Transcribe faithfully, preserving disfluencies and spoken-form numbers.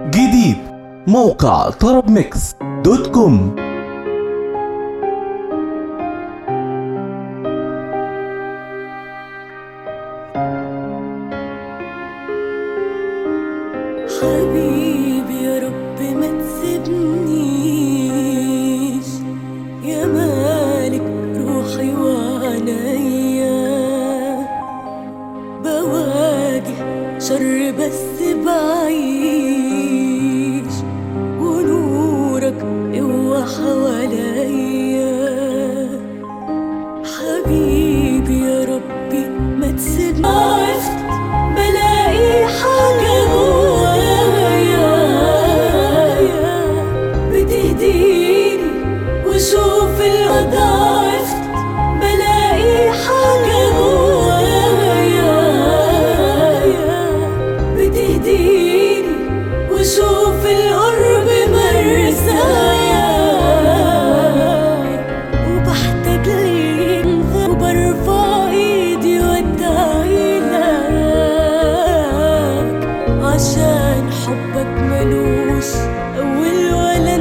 جديد موقع طرب ميكس دوت كوم. حبيبي يا رب ما تسيبنيش، يا مالك روحي وعنيا، بواجه شر بس بعيش، ونورك قوة حواليا. حبيبي يا ربي ما تسيبنيش، بلاقي حاجة جوايا بتهديني وشوف الأضعاف، بلاقي حاجة جوايا بتهديني وشوف القرب مرسايا، وبحتاج ليك وبرفع ايدي وادعيلك، عشان حبك ملوش أول ولا